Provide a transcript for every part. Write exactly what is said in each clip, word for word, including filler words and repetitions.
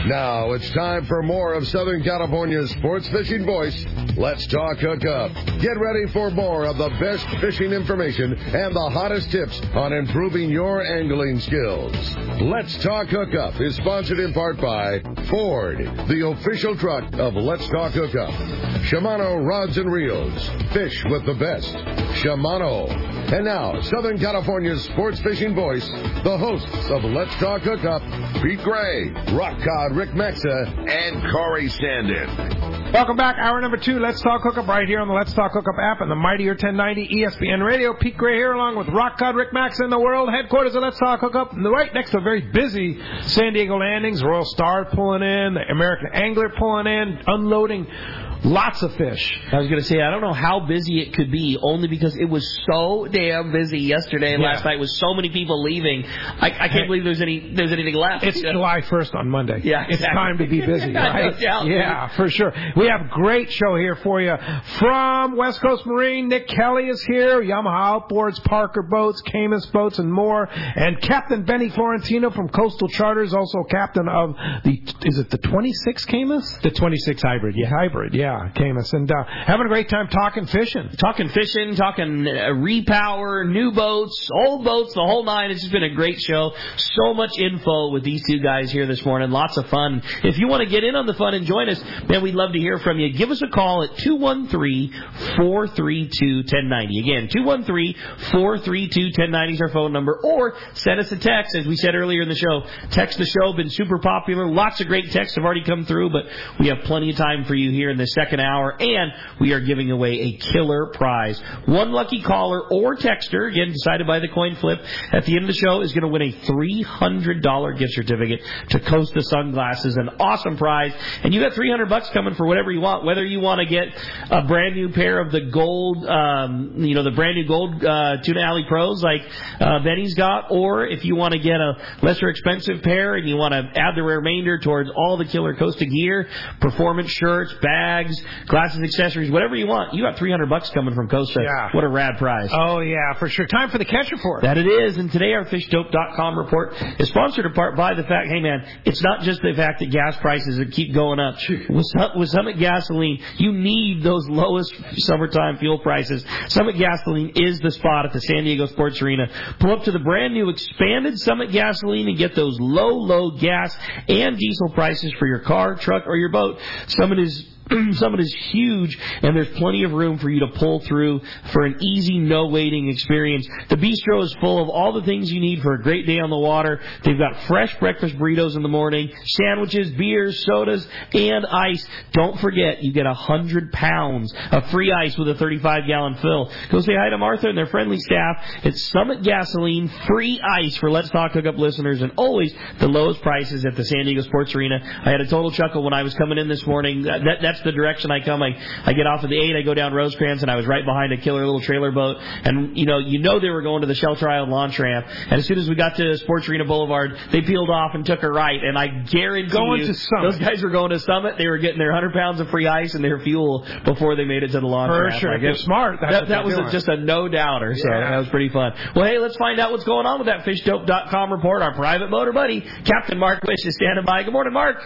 Now it's time for more of Southern California's sports fishing voice. Let's talk hookup. Get ready for more of the best fishing information and the hottest tips on improving your angling skills. Let's Talk Hookup is sponsored in part by Ford, the official truck of Let's Talk Hookup. Shimano Rods and Reels. Fish with the best. Shimano. And now, Southern California's sports fishing voice, the hosts of Let's Talk Hookup, Pete Gray, Rock Cod Rick Maxa, and Corey Sandin. Welcome back. Hour number two, Let's Talk Hookup, right here on the Let's Talk Hookup app and the Mightier ten ninety E S P N Radio. Pete Gray here, along with Rock Cod Rick Maxa in the world headquarters of Let's Talk Hookup, right next to a very busy San Diego Landings. Royal Star pulling in, the American Angler pulling in, unloading lots of fish. I was going to say, I don't know how busy it could be, only because it was so damn busy yesterday and yeah. last night with so many people leaving. I, I can't hey, believe there's any there's anything left. It's July first on Monday. Yeah, exactly. It's time to be busy, right? Yeah, for sure. We have a great show here for you. From West Coast Marine, Nick Kelly is here. Yamaha Outboards, Parker Boats, Camus Boats, and more. And Captain Benny Florentino from Coastal Charters, also captain of the, is it the twenty-six Camus? The twenty-six Hybrid, yeah. Hybrid, yeah. Camus, and uh, having a great time talking fishing. Talking fishing, talking uh, repower, new boats, old boats, the whole nine. It's just been a great show. So much info with these two guys here this morning. Lots of fun. If you want to get in on the fun and join us, man, we'd love to hear from you. Give us a call at two one three, four three two, one zero nine zero. Again, two one three, four three two, one zero nine zero is our phone number. Or send us a text, as we said earlier in the show. Text the show, been super popular. Lots of great texts have already come through, but we have plenty of time for you here in the second hour, and we are giving away a killer prize. One lucky caller or texter, again decided by the coin flip, at the end of the show is going to win a three hundred dollars gift certificate to Costa Sunglasses, an awesome prize. And you got three hundred bucks coming for whatever you want, whether you want to get a brand new pair of the gold, um, you know, the brand new gold uh, Tuna Alley Pros like uh, Benny's got, or if you want to get a lesser expensive pair and you want to add the remainder towards all the killer Costa gear, performance shirts, bags, glasses, accessories, whatever you want. You got three hundred bucks coming from Costa. Yeah. What a rad prize. Oh, yeah, for sure. Time for the catch report. That it is. And today our fish dope dot com report is sponsored in part by the fact, hey, man, it's not just the fact that gas prices keep going up. With, with Summit Gasoline, you need those lowest summertime fuel prices. Summit Gasoline is the spot at the San Diego Sports Arena. Pull up to the brand new expanded Summit Gasoline and get those low, low gas and diesel prices for your car, truck, or your boat. Summit is Summit is huge, and there's plenty of room for you to pull through for an easy, no-waiting experience. The bistro is full of all the things you need for a great day on the water. They've got fresh breakfast burritos in the morning, sandwiches, beers, sodas, and ice. Don't forget, you get one hundred pounds of free ice with a thirty-five gallon fill. Go say hi to Martha and their friendly staff. It's Summit Gasoline, free ice for Let's Talk Hookup listeners, and always the lowest prices at the San Diego Sports Arena. I had a total chuckle when I was coming in this morning. That, that, That's the direction I come. I, I get off of the eight, I go down Rosecrans, and I was right behind a killer little trailer boat. And, you know, you know they were going to the Shelter Island launch ramp. And as soon as we got to Sports Arena Boulevard, they peeled off and took a right. And I guarantee going you, to Summit. Those guys were going to Summit. They were getting their one hundred pounds of free ice and their fuel before they made it to the launch For ramp. sure. Like, They're smart. That's that that was a, just a no-doubter. So yeah. that was pretty fun. Well, hey, let's find out what's going on with that fish dope dot com report. Our private motor buddy, Captain Mark Wish, is standing by. Good morning, Mark.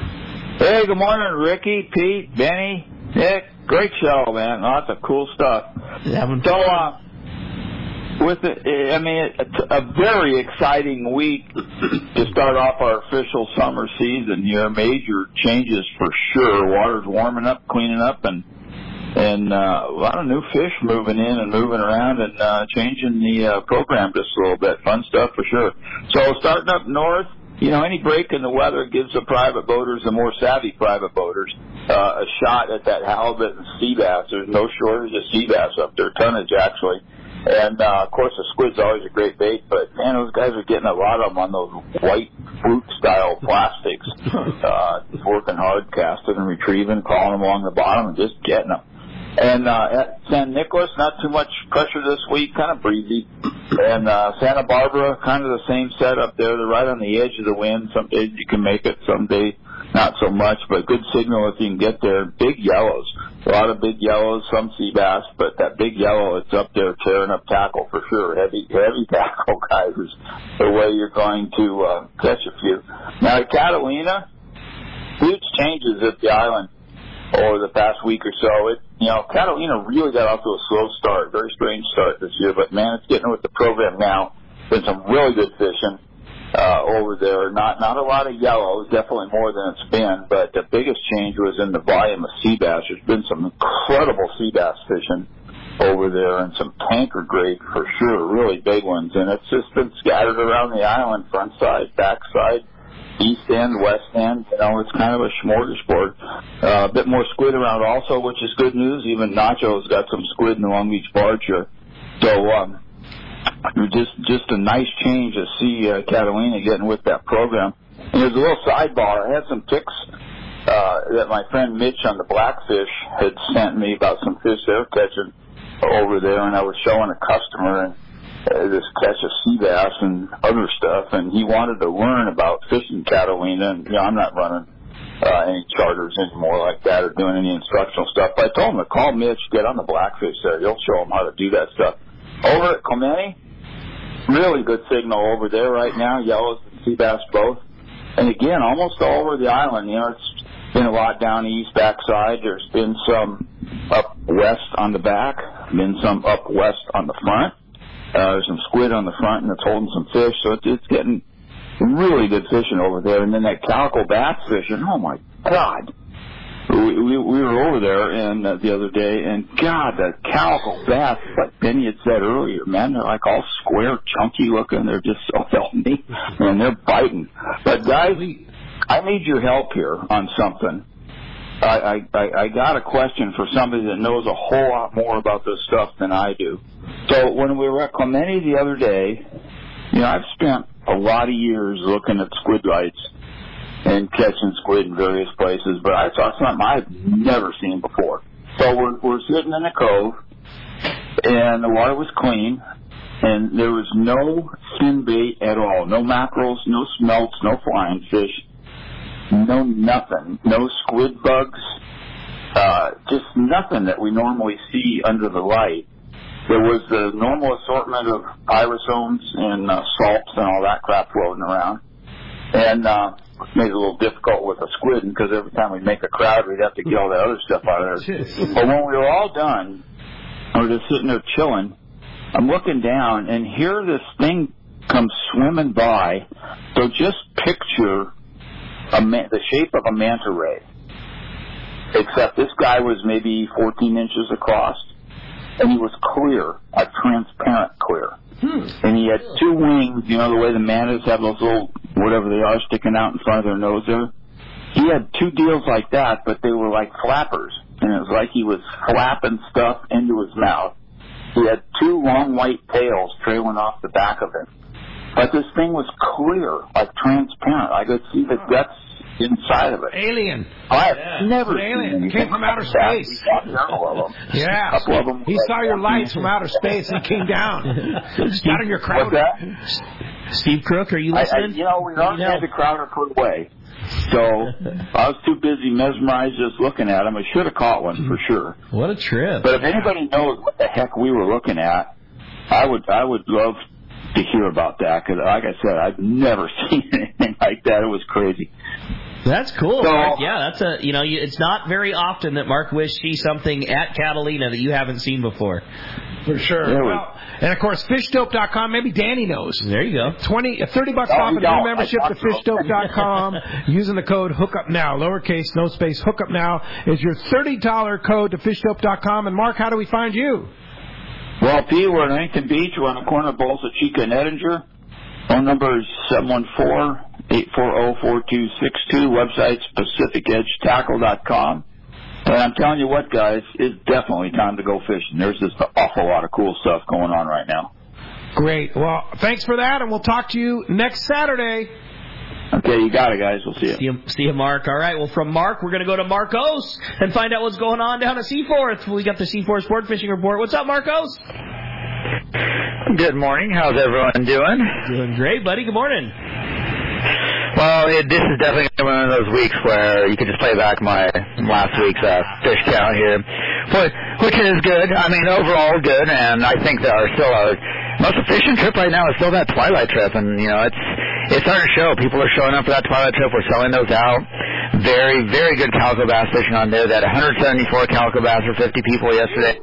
Hey, good morning, Ricky, Pete, Benny, Nick. Great show, man. Lots of cool stuff. So, uh, with it, I mean, it's a very exciting week to start off our official summer season here. Major changes for sure. Water's warming up, cleaning up, and and uh, a lot of new fish moving in and moving around and uh, changing the uh, program just a little bit. Fun stuff for sure. So starting up north, you know, any break in the weather gives the private boaters, the more savvy private boaters, uh, a shot at that halibut and sea bass. There's no shortage of sea bass up there, tonnage actually. And, uh, of course, the squid's always a great bait, but, man, those guys are getting a lot of them on those white fruit-style plastics, uh, working hard, casting and retrieving, crawling them along the bottom and just getting them. And uh, at San Nicolas, not too much pressure this week, kind of breezy. And uh, Santa Barbara, kind of the same setup there. They're right on the edge of the wind. Some days you can make it, some days not so much, but good signal if you can get there. Big yellows, a lot of big yellows, some sea bass, but that big yellow, it's up there tearing up tackle for sure. Heavy, heavy tackle, guys, is the way you're going to uh, catch a few. Now at Catalina, huge changes at the island over the past week or so. It, you know, Catalina really got off to a slow start, very strange start this year, but man, it's getting with the program now. Been some really good fishing uh, over there. Not not a lot of yellows, definitely more than it's been, but the biggest change was in the volume of sea bass. There's been some incredible sea bass fishing over there, and some tanker grade for sure, really big ones, and it's just been scattered around the island, front side, back side, east end, west end. You know, it's kind of a smorgasbord. Uh, a bit more squid around also, which is good news. Even Nacho's got some squid in the Long Beach barge here. So, um, just just a nice change to see uh, Catalina getting with that program. And there's a little sidebar. I had some pics uh, that my friend Mitch on the Blackfish had sent me about some fish they're catching over there, and I was showing a customer and uh, this catch of sea bass and other stuff, and he wanted to learn about fishing Catalina. And you know, I'm not running uh, any charters anymore like that or doing any instructional stuff. But I told him to call Mitch, get on the Blackfish there. He'll show him how to do that stuff. Over at Clemente, really good signal over there right now, yellows and sea bass both. And again, almost all over the island. You know, it's been a lot down east backside. There's been some up west on the back, been some up west on the front. Uh, there's some squid on the front, and it's holding some fish, so it's, it's getting really good fishing over there. And then that calico bass fishing, oh my God. We, we, we were over there and uh, the other day, and God, the calico bass, like Benny had said earlier, man, they're like all square, chunky looking. They're just so healthy, and they're biting. But guys, I need your help here on something. I, I, I got a question for somebody that knows a whole lot more about this stuff than I do. So when we were at Clemente the other day, you know, I've spent a lot of years looking at squid lights and catching squid in various places, but I saw something I've never seen before. So we're, we're sitting in a cove, and the water was clean, and there was no fin bait at all. No mackerels, no smelts, no flying fish, no nothing. No squid bugs, uh, just nothing that we normally see under the light. There was the normal assortment of pyrosomes and uh, salts and all that crap floating around. And uh, made it a little difficult with a squid, because every time we make a crowd, we'd have to get all the other stuff out of there. But when we were all done, we were just sitting there chilling. I'm looking down, and here this thing comes swimming by. So just picture a man, the shape of a manta ray, except this guy was maybe fourteen inches across, and he was clear, like transparent clear. Hmm. And he had two wings, you know, the way the mantas have those little, whatever they are, sticking out in front of their nose there. He had two deals like that, but they were like flappers. And it was like he was flapping stuff into his mouth. He had two long white tails trailing off the back of him. But this thing was clear, like transparent. I could see the guts inside of it. Alien. I have yeah. never alien. seen It came from outer space. Yeah. A of them he saw your lights from outer space and he came down. Got in your crowd. What's that? Steve Crook, are you listening? I, I, you know, we already had the Crowder put away. So I was too busy mesmerized just looking at him. I should have caught one for sure. What a trip. But if anybody knows what the heck we were looking at, I would I would love to hear about that, because like I said, I've never seen anything like that. It was crazy. That's cool. So, Mark. Yeah, that's a you know, you, it's not very often that Mark Wish sees something at Catalina that you haven't seen before. For sure. Yeah, well, and of course, fish dope dot com. Maybe Danny knows. There you go. Twenty, thirty bucks oh, off a new membership to fish dope dot com using the code HookUpNow, lowercase, no space. HookUpNow is your thirty dollar code to fish dope dot com. And Mark, how do we find you? Well, P, we're in Huntington Beach. We're on the corner of Bolsa Chica and Ettinger. Phone number is seven one four, eight four zero, four two six two. Website's pacific edge tackle dot com. And I'm telling you what, guys, it's definitely time to go fishing. There's just an awful lot of cool stuff going on right now. Great. Well, thanks for that, and we'll talk to you next Saturday. Okay, you got it, guys. We'll see you. See you, see you Mark. All right, well, from Mark, we're going to go to Marcos and find out what's going on down at Seaforth. We got the Seaforth Sport Fishing Report. What's up, Marcos? Good morning. How's everyone doing? Doing great, buddy. Good morning. Well, it, this is definitely one of those weeks where you can just play back my last week's uh, fish count here, but, which is good. I mean, overall good, and I think that our still our most of the fishing trip right now is still that twilight trip, and you know it's it's starting to show. People are showing up for that twilight trip. We're selling those out. Very, very good calico bass fishing on there. They had one hundred seventy-four calico bass for fifty people yesterday,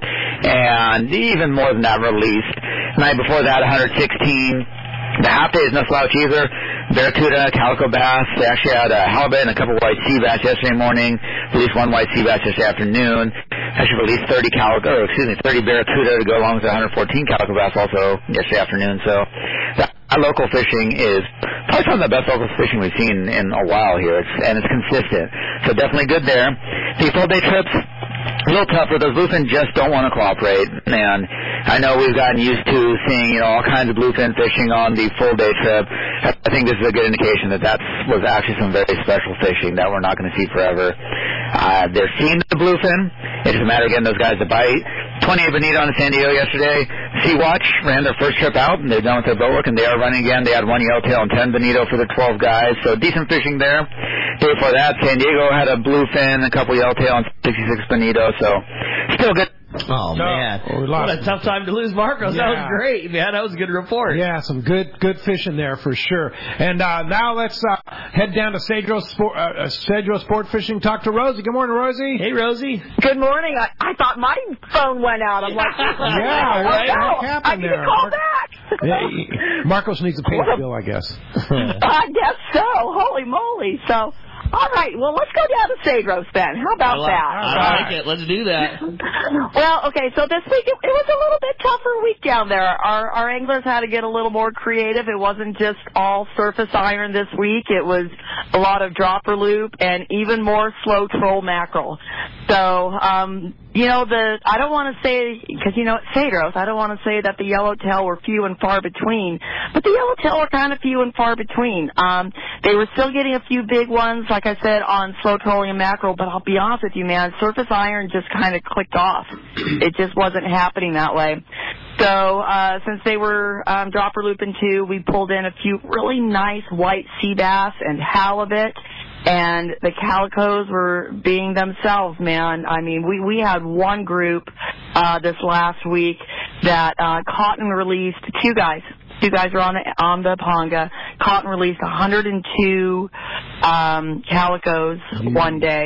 and even more than that released. The night before that, one hundred sixteen. The half day is no slouch either. Barracuda, calico bass. They actually had a halibut and a couple white sea bass yesterday morning. Released one white sea bass yesterday afternoon. Actually released thirty calico, or excuse me, thirty barracuda to go along with one hundred fourteen calico bass also yesterday afternoon. So that, that local fishing is probably some of the best local fishing we've seen in a while here. It's, and it's consistent. So definitely good there. The full day trips, a little tougher. Those bluefin just don't want to cooperate, and I know we've gotten used to seeing, you know, all kinds of bluefin fishing on the full day trip. I think this is a good indication that that was actually some very special fishing that we're not going to see forever. Uh, they're seeing the bluefin. It's just a matter of getting those guys to bite. twenty-eight bonito on the San Diego yesterday. Sea Watch ran their first trip out, and they're done with their boat work, and they are running again. They had one yellowtail and ten bonito for the twelve guys, so decent fishing there. Day before that, San Diego had a bluefin, a couple yellowtail, and sixty-six bonito, so still good. Oh, man. Oh, what a tough time to lose Marcos. Yeah. That was great, man. That was a good report. Yeah, some good good fishing there for sure. And uh, now let's uh, head down to Cedros Sport, uh, Cedros Sport Fishing. Talk to Rosie. Good morning, Rosie. Hey, Rosie. Good morning. I, I thought my phone went out. I'm like, yeah, right. Oh, what happened I need there? to call back. Yeah, Marcos needs to pay the bill, I guess. I guess so. Holy moly. So... All right, well, let's go down to Cedros then. How about I like, that? I like it. Let's do that. Well, okay, so this week it, it was a little bit tougher week down there. Our, our anglers had to get a little more creative. It wasn't just all surface iron this week. It was a lot of dropper loop and even more slow troll mackerel. So, um, you know, the I don't want to say, because, you know, at Cedros, I don't want to say that the yellowtail were few and far between, but the yellowtail were kind of few and far between. Um, they were still getting a few big ones, like I said, on slow trolling and mackerel, but I'll be honest with you, man, surface iron just kind of clicked off. It just wasn't happening that way. So uh, since they were um, dropper looping too, we pulled in a few really nice white sea bass and halibut. And the calicos were being themselves, man. I mean, we, we had one group uh, this last week that uh, caught and released two guys. Two guys were on the, on the Ponga, caught and released one hundred two um, calicos mm-hmm. one day.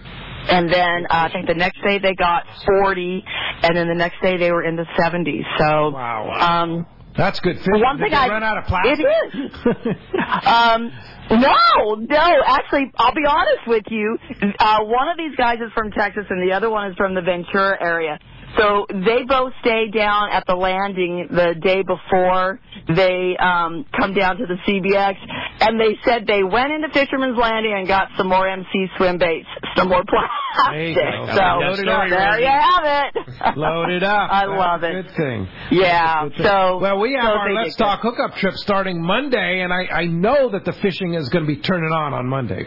And then uh, I think the next day they got forty, and then the next day they were in the seventies. So, wow. Um, that's good fishing. One Did thing they I, run out of plastic? It is. um, no, no. Actually, I'll be honest with you. Uh, one of these guys is from Texas, and the other one is from the Ventura area. So they both stay down at the landing the day before they um, come down to the C B X, and they said they went into Fisherman's Landing and got some more M C swim baits, some more plastic. So Load it up. there you have it. Load it up. I That's love a it. good thing. Yeah. Good thing. So well, we have so our Let's Talk Hookup trip starting Monday, and I, I know that the fishing is going to be turning on on Monday.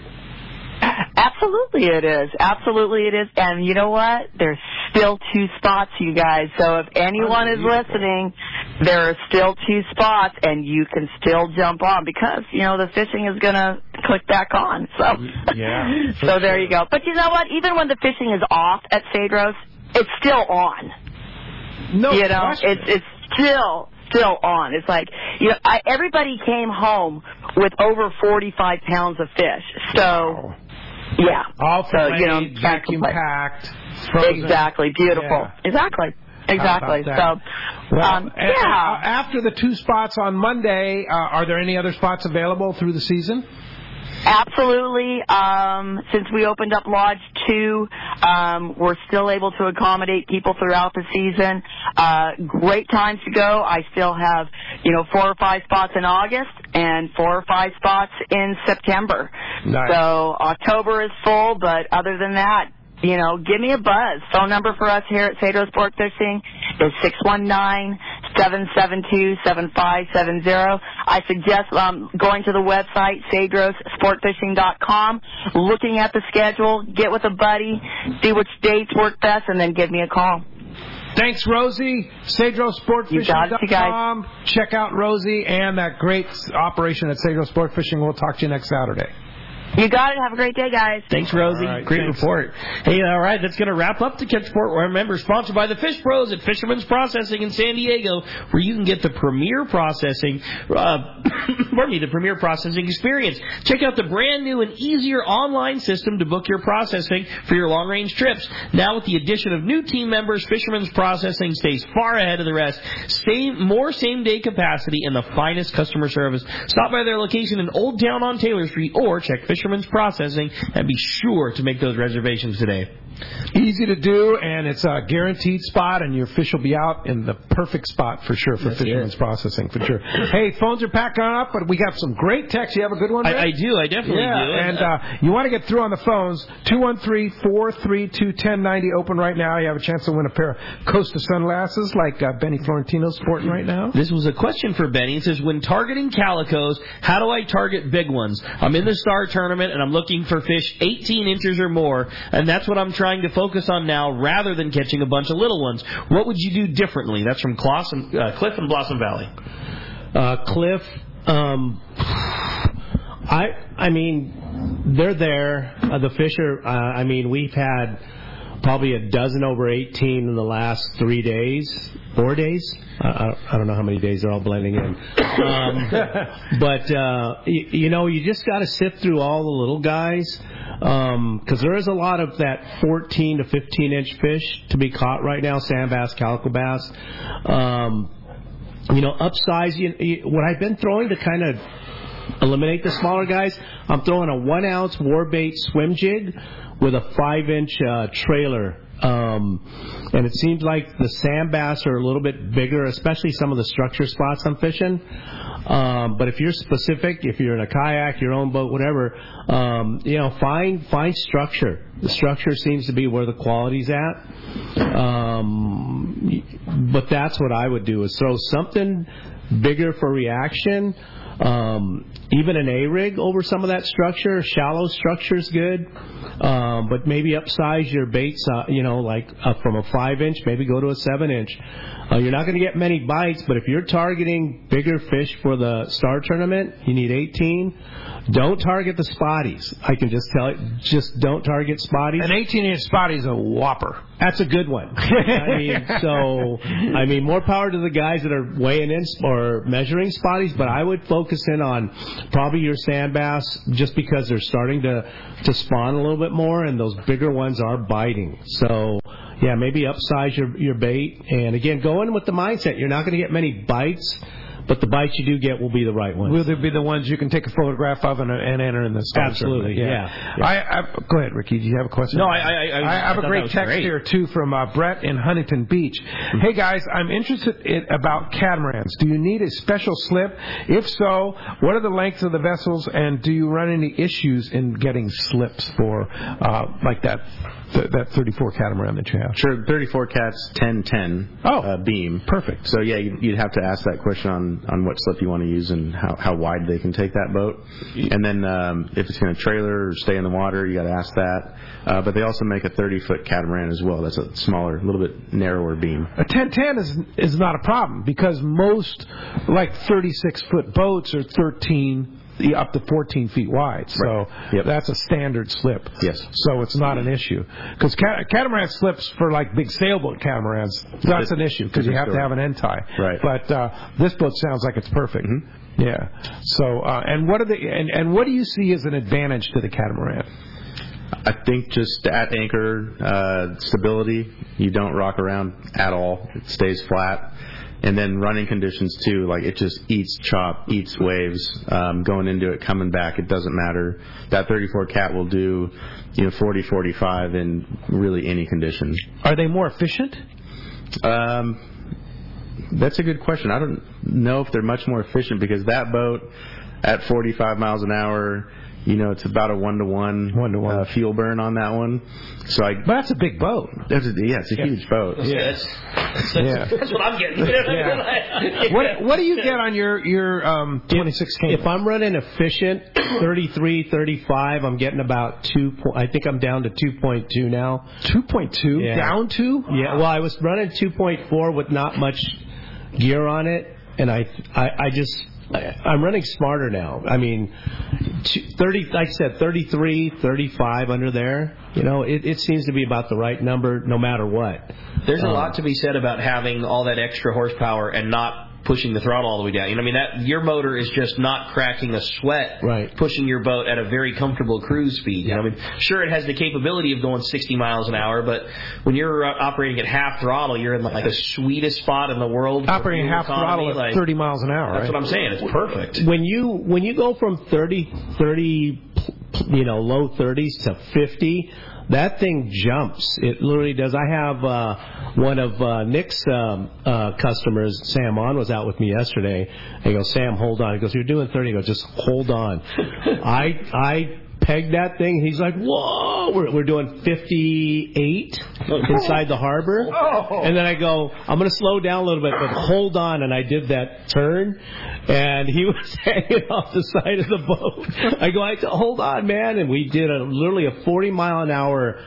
Absolutely it is. Absolutely it is. And you know what? There's still two spots, you guys. So if anyone is listening, there are still two spots, and you can still jump on because, you know, the fishing is going to click back on. So, yeah, so there you go. But you know what? Even when the fishing is off at Cedros, it's still on. No you know, question. it's it's still still on. It's like, you know, I, everybody came home with over forty-five pounds of fish. So, wow. yeah. All so, you know, vacuum packed. Frozen. Exactly. Beautiful. Yeah. Exactly. Exactly. So, well, um, and, yeah. And after the two spots on Monday, uh, are there any other spots available through the season? Absolutely. Um, since we opened up Lodge two, um, we're still able to accommodate people throughout the season. Uh, great times to go. I still have, you know, four or five spots in August and four or five spots in September. Nice. So October is full, but other than that, you know, give me a buzz. Phone number for us here at Cedros Sport Fishing is six one nine, seven seven two, seven five seven zero. I suggest um, going to the website, cedros sport fishing dot com, looking at the schedule, get with a buddy, see which dates work best, and then give me a call. Thanks, Rosie. Cedros Sport Fishing dot com. Check out Rosie and that great operation at Cedros Sport Fishing. We'll talk to you next Saturday. You got it. Have a great day, guys. Thanks, Rosie. Right, great thanks. report. Hey, all right, that's going to wrap up the Catch Report. Remember, sponsored by the Fish Pros at Fisherman's Processing in San Diego, where you can get the premier processing, uh, pardon me, the premier processing experience. Check out the brand new and easier online system to book your processing for your long-range trips. Now, with the addition of new team members, Fisherman's Processing stays far ahead of the rest. Same, more same-day capacity and the finest customer service. Stop by their location in Old Town on Taylor Street or check Fisherman's Processing and be sure to make those reservations today. Easy to do, and it's a guaranteed spot, and your fish will be out in the perfect spot for sure for That's Fisherman's it. Processing, for sure. Hey, phones are packing up, but we got some great texts. You have a good one, Rick? I, I do. I definitely yeah, do. and uh, you want to get through on the phones. two one three, four three two, one zero nine zero open right now. You have a chance to win a pair of Costa sunglasses like uh, Benny Florentino's sporting right now. This was a question for Benny. It says, when targeting calicos, how do I target big ones? I'm in the Star Tournament, and I'm looking for fish eighteen inches or more, and that's what I'm trying to focus on now rather than catching a bunch of little ones. What would you do differently? That's from Kloss and, uh, Cliff in Blossom Valley. Uh, Cliff, um, I I mean, they're there. Uh, the fish are, uh, I mean, we've had probably a dozen over eighteen in the last three days, four days. Uh, I, I don't know how many days they're all blending in. Um, but, uh, you, you know, you just got to sift through all the little guys. Um, cause there is a lot of that fourteen to fifteen inch fish to be caught right now, sand bass, calico bass. Um, you know, upsize, you, you, what I've been throwing to kind of eliminate the smaller guys, I'm throwing a one ounce warbait swim jig with a five inch, uh, trailer. Um, and it seems like the sand bass are a little bit bigger, especially some of the structure spots I'm fishing. Um, but if you're specific, if you're in a kayak, your own boat, whatever, um, you know, find find structure. The structure seems to be where the quality's at. Um, but that's what I would do, is throw something bigger for reaction. Um, even an A-rig over some of that structure. Shallow structure is good. Um, but maybe upsize your baits, uh, you know, like uh, from a five inch, maybe go to a seven inch. Uh, you're not going to get many bites, but if you're targeting bigger fish for the Star Tournament, you need eighteen. Don't target the spotties. I can just tell you, just don't target spotties. An eighteen inch spotty is a whopper. That's a good one. I mean, so, I mean, more power to the guys that are weighing in or measuring spotties, but I would focus in on probably your sand bass, just because they're starting to, to spawn a little bit more, and those bigger ones are biting. So, yeah, maybe upsize your, your bait. And again, go in with the mindset. You're not going to get many bites, but the bites you do get will be the right ones. Will they be the ones you can take a photograph of and, and enter in the Star Absolutely, Tournament? yeah. yeah. I, I, go ahead, Ricky. Do you have a question? No, I I, I, I have I a great text great. here, too, from uh, Brett in Huntington Beach. Mm-hmm. Hey, guys, I'm interested in, about catamarans. Do you need a special slip? If so, what are the lengths of the vessels, and do you run any issues in getting slips for, uh, like that th- that thirty-four catamaran that you have? Sure, thirty-four cats, ten ten oh, uh, beam. Perfect. So, yeah, you'd, you'd have to ask that question on, on what slip you want to use and how, how wide they can take that boat. And then um, if it's going to trailer or stay in the water, you got to ask that. Uh, but they also make a thirty-foot catamaran as well. That's a smaller, a little bit narrower beam. A ten ten is is not a problem, because most, like, thirty-six foot boats are thirteen up to fourteen feet wide. So right. Yep. That's a standard slip. Yes. So it's not an issue. Because cat- catamaran slips for, like, big sailboat catamarans, that's an issue, because you have to have an end tie. Right. But uh, this boat sounds like it's perfect. Mm-hmm. Yeah. So, uh, and what are the and, and what do you see as an advantage to the catamaran? I think just at anchor uh, stability, you don't rock around at all. It stays flat. And then running conditions too, like it just eats chop, eats waves. Um, going into it, coming back, it doesn't matter. That thirty-four cat will do, you know, forty, forty-five in really any condition. Are they more efficient? Um, that's a good question. I don't know if they're much more efficient, because that boat at forty-five miles an hour, you know, it's about a one to one, one to one uh, fuel burn on that one. So I. But that's a big boat. That's a, yeah, it's a yeah. huge boat. Yeah, that's, that's, yeah. that's what I'm getting. yeah. What What do you get on your your um, twenty-six K? If I'm running efficient thirty-three, thirty-five, I'm getting about two. I think I'm down to two point two now. two point two Yeah. down to? Yeah. Well, I was running two point four with not much gear on it, and I I, I just. I'm running smarter now. I mean, thirty, like I said, thirty-three, thirty-five under there. You know, it, it seems to be about the right number no matter what. There's a um, lot to be said about having all that extra horsepower and not pushing the throttle all the way down. You know, I mean, that your motor is just not cracking a sweat, right, pushing your boat at a very comfortable cruise speed. You know, I mean, sure, it has the capability of going sixty miles an hour, but when you're uh, operating at half throttle, you're in like the sweetest spot in the world. Operating half economy, throttle at like, thirty miles an hour. That's right? what I'm saying. It's perfect. When you when you go from thirty, thirty, you know, low thirties to fifty. That thing jumps. It literally does. I have uh, one of uh, Nick's um, uh, customers, Sam On, was out with me yesterday. I go, Sam, hold on. He goes, you're doing thirty. He goes, just hold on. I I pegged that thing. He's like, whoa. We're, we're doing fifty-eight inside the harbor. Oh. And then I go, I'm going to slow down a little bit, but hold on. And I did that turn. And he was hanging off the side of the boat. I go, I hold on, man. And we did a literally a forty mile an hour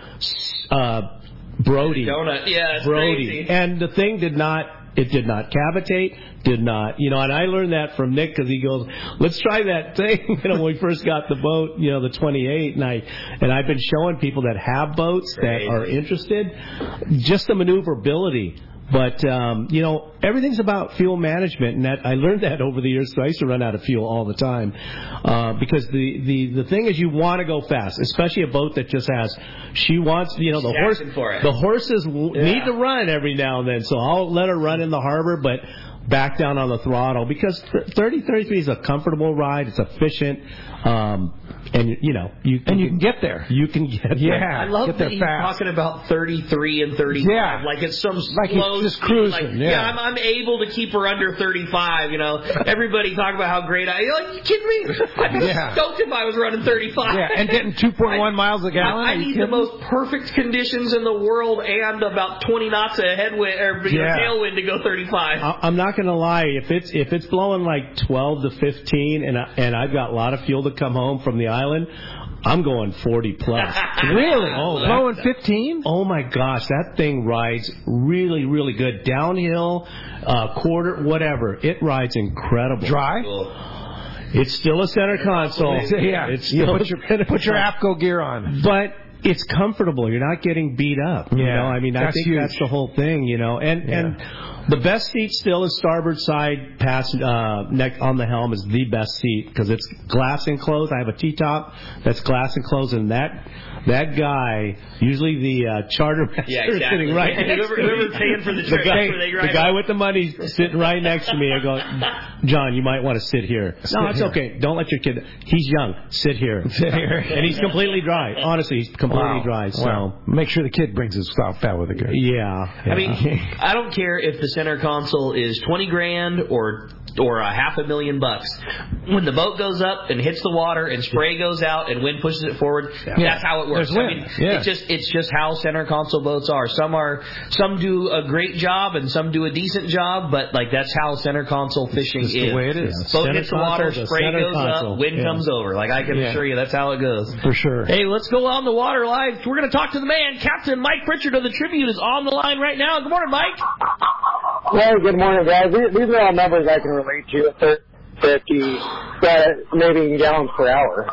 uh, Brody. Donut. Yeah, it's Brody. crazy. And the thing did not, it did not cavitate, did not, you know, and I learned that from Nick because he goes, let's try that thing. You know, when we first got the boat, you know, the twenty-eight, and, I, and I've been showing people that have boats crazy. that are interested, just the maneuverability. But, um, you know, everything's about fuel management, and that I learned that over the years, so I used to run out of fuel all the time. Uh, because the, the, the thing is you want to go fast, especially a boat that just has, she wants, you know, the horse, the horses yeah. need to run every now and then, so I'll let her run in the harbor, but back down on the throttle, because thirty, thirty-three is a comfortable ride, it's efficient, um, and, you know, you and you can get there. You can get there. Yeah, I love get that there he's fast. talking about thirty-three and thirty-five. Yeah. Like it's some like slow just speed. cruising. Like, yeah, yeah I'm, I'm able to keep her under thirty-five. You know, everybody talk about how great I. You're like, you kidding me? I'd be yeah. stoked if I was running thirty-five. Yeah, and getting two point one miles a gallon. I, I need the most perfect conditions in the world and about twenty knots of headwind or you yeah. know, tailwind to go thirty-five. I'm not going to lie. If it's if it's blowing like twelve to fifteen, and I, and I've got a lot of fuel to come home from the island, I'm going forty plus. Really? Oh, blowing fifteen? Oh my gosh, that thing rides really, really good. Downhill, uh, quarter, whatever. It rides incredible. Dry? It's still a center console. Yeah. It's still put your put your APCO gear on. But it's comfortable. You're not getting beat up. Yeah. You know, I mean, I that's think huge. that's the whole thing. You know, and yeah. and. The best seat still is starboard side, pass, uh, neck on the helm is the best seat because it's glass enclosed. I have a T-top that's glass enclosed, and that that guy, usually the uh, charter master, yeah, exactly. is sitting right yeah, next whoever, to me. whoever's paying for the trip, the guy, they the guy with the money sitting right next to me. I go, John, you might want to sit here. Sit no, it's here. okay. Don't let your kid. He's young. Sit here. Sit here. And he's completely dry. Honestly, he's completely wow. dry. So wow. Make sure the kid brings his stuff out with a good. Yeah. I mean, I don't care if the center console is twenty grand or or a half a million bucks. When the boat goes up and hits the water and spray goes out and wind pushes it forward, yeah. that's how it works. There's wind. I mean, yeah. it's just it's just how center console boats are. Some are some do a great job and some do a decent job, but like that's how center console fishing that's is. The way it is. Boat center hits the water, console, spray goes console. up, wind yeah. comes over. Like I can yeah. assure you, that's how it goes. For sure. Hey, let's go on the water live. We're going to talk to the man, Captain Mike Pritchard of the Tribune, is on the line right now. Good morning, Mike. Well, good morning, guys. These are all numbers I can relate to. fifty, uh, maybe in gallons per hour.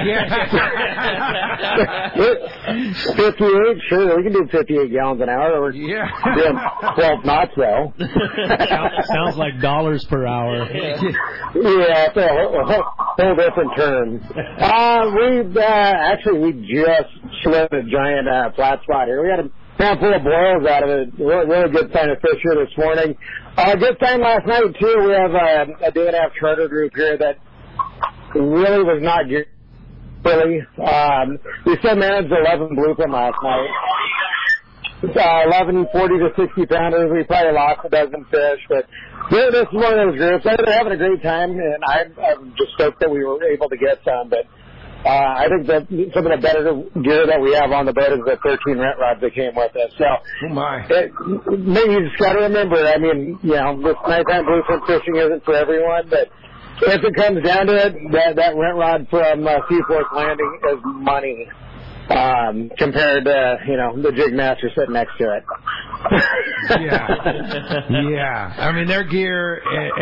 fifty-eight, sure, we can do fifty-eight gallons an hour. We're yeah. doing twelve knots, though. Sounds like dollars per hour. Yeah, it's a whole, whole, whole different term. Uh, we, uh, actually, we just slid a giant uh, flat spot here. We had a handful of boils out of it. Really, really good sign of fish here this morning. Uh, good sign last night, too. We have a, a day and a half charter group here that really was not good. Really. Um, we still managed eleven bluefin last night. Uh, eleven forty to sixty pounders. We probably lost a dozen fish, but yeah, this is one of those groups. They're having a great time, and I'm, I'm just stoked that we were able to get some, but Uh, I think that some of the better gear that we have on the boat is the thirteen rent rods that came with us. So, oh my. It, maybe you just got to remember, I mean, you know, this nighttime bluefin fishing isn't for everyone, but if it comes down to it, that, that rent rod from uh, Seaforth Landing is money um, compared to, you know, the jig master sitting next to it. yeah, yeah. I mean, their gear,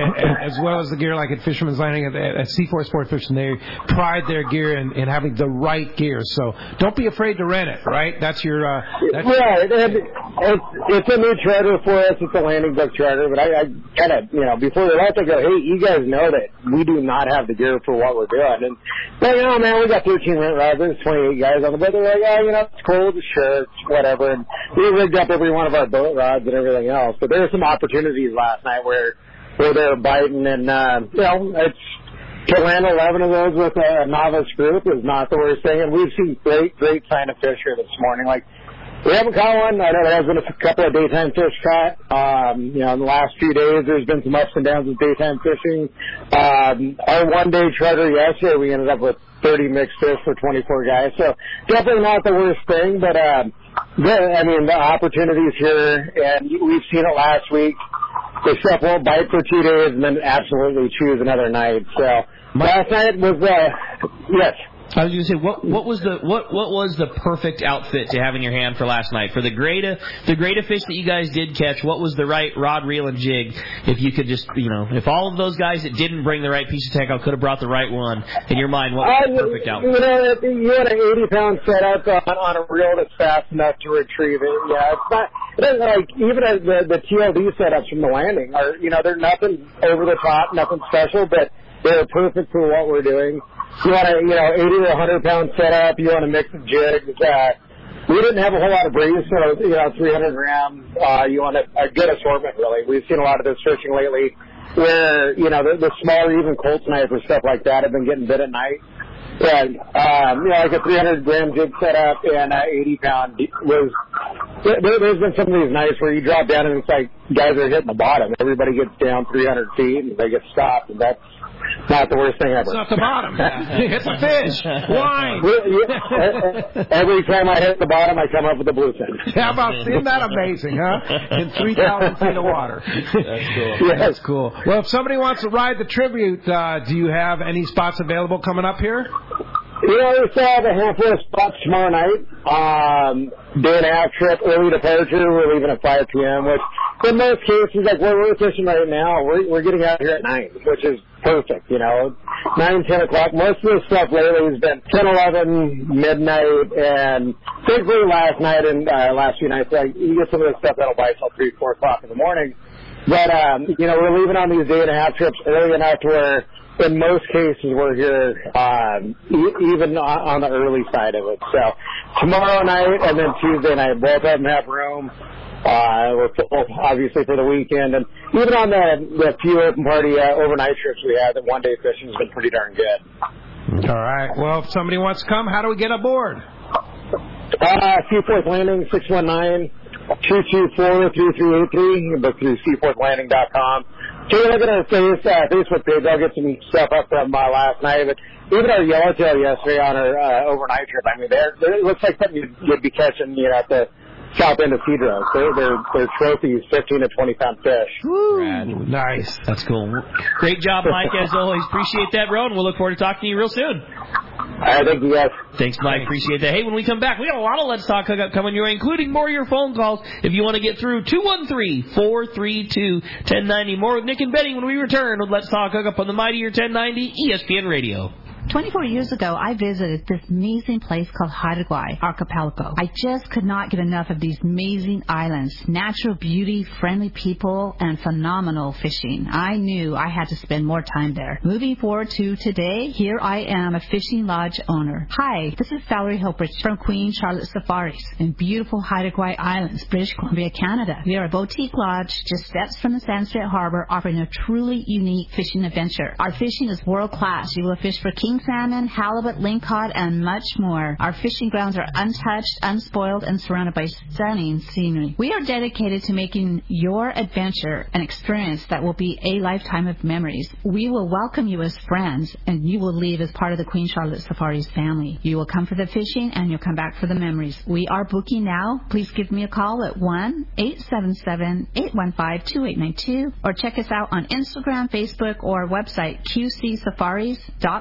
as well as the gear like at Fisherman's Landing, at C four Sport Fishing, they pride their gear in, in having the right gear. So don't be afraid to rent it, right? That's your... Uh, that's right. And it's, it's a new charter for us. It's a landing book charter. But I, I kind of, you know, before they left, I go, hey, you guys know that we do not have the gear for what we're doing. And, well, you know, man, we got thirteen rent rods. There's twenty-eight guys on the boat. They're like, oh, you know, it's cold, sure, whatever. And we rigged up every one of our boat rods and everything else. But there were some opportunities last night where, where they were biting. And, uh, you know, it's... To land eleven of those with a novice group is not the worst thing, and we've seen great, great sign of fish here this morning. Like, we haven't caught one. I know there has been a couple of daytime fish caught. Um, you know, in the last few days, there's been some ups and downs with daytime fishing. Um, our one-day charter yesterday, we ended up with thirty mixed fish for twenty-four guys. So definitely not the worst thing, but um, the, I mean, the opportunities here, and we've seen it last week. The stuff won't bite for two days and then absolutely choose another night. So last night was, uh, yes. I was going to say, what what was the what what was the perfect outfit to have in your hand for last night for the grade of the grade of fish that you guys did catch? What was the right rod, reel, and jig? If you could just, you know, if all of those guys that didn't bring the right piece of tackle could have brought the right one, in your mind, what was the uh, perfect outfit? You know, you had an eighty pound setup on, on a reel that's fast enough to retrieve it. Yeah, it's not. It isn't like even the the T L D setups from the landing are, you know, they're nothing over the top, nothing special, but they're perfect for what we're doing. You want a, you know, eighty to one hundred pound setup. You want to mix of jigs. Uh, we didn't have a whole lot of breeze, so, you know, three hundred gram. Uh, you want a, a good assortment, really. We've seen a lot of this fishing lately where, you know, the, the smaller, even cold sniper, stuff like that have been getting bit at night. And, um, you know, like a three hundred gram jig setup and an eighty pound was, there, there's been some of these nights where you drop down and it's like guys are hitting the bottom. Everybody gets down three hundred feet and they get stopped, and that's not the worst thing ever. It's not the bottom. It's a fish. Wine. Every time I hit the bottom, I come up with a bluefin. How about, isn't that amazing, huh? In three thousand feet of water. That's cool. Yeah, that's cool. Well, if somebody wants to ride the Tribute, uh, do you have any spots available coming up here? You know, we still have a handful of spots tomorrow night. Um, day and a half trip, early departure. We're leaving at five p.m., which in most cases, like where we're fishing right now, we're, we're getting out here at nine, which is perfect, you know. nine, ten o'clock. Most of the stuff lately has been ten, eleven, midnight, and thankfully last night and uh, last few nights, like, you get some of the stuff that'll bite till three, four o'clock in the morning. But, um, you know, we're leaving on these day and a half trips early enough to where in most cases we're here um, e- even on, on the early side of it. So tomorrow night and then Tuesday night, both of them have room. Uh, we're full, obviously, for the weekend. And even on the, the few open party uh, overnight trips we had, the one-day fishing has been pretty darn good. All right. Well, if somebody wants to come, how do we get aboard? Uh, Seaforth Landing, six one nine, two two four, three three eight three. You can book through seaforth landing dot com. Take a look at our face, uh, Facebook page. I'll get some stuff up from uh, last night. But even our yellowtail yesterday on our uh, overnight trip, I mean, they're, they're, it looks like something you'd, you'd be catching, you know, at the south end of Cedros. They're, they're, they're trophies, fifteen to twenty pound fish. Woo. Nice. That's cool. Great job, Mike, as always. Appreciate that, bro, and we'll look forward to talking to you real soon. All right, thank you, guys. Thanks, Mike. Appreciate that. Hey, when we come back, we got a lot of Let's Talk Hookup coming your way, including more of your phone calls. If you want to get through, two one three, four three two, one zero nine zero. More with Nick and Benny when we return with Let's Talk Hookup on the Mightier ten ninety E S P N Radio. twenty-four years ago, I visited this amazing place called Haida Gwaii Archipelago. I just could not get enough of these amazing islands, natural beauty, friendly people, and phenomenal fishing. I knew I had to spend more time there. Moving forward to today, here I am, a fishing lodge owner. Hi, this is Valerie Hoprich from Queen Charlotte Safaris in beautiful Haida Gwaii Islands, British Columbia, Canada. We are a boutique lodge just steps from the Sandstreet Harbor, offering a truly unique fishing adventure. Our fishing is world class. You will fish for king salmon, halibut, lingcod, and much more. Our fishing grounds are untouched, unspoiled, and surrounded by stunning scenery. We are dedicated to making your adventure an experience that will be a lifetime of memories. We will welcome you as friends, and you will leave as part of the Queen Charlotte Safaris family. You will come for the fishing, and you'll come back for the memories. We are booking now. Please give me a call at one eight seven seven, eight one five, two eight nine two or check us out on Instagram, Facebook, or website q c safaris dot com.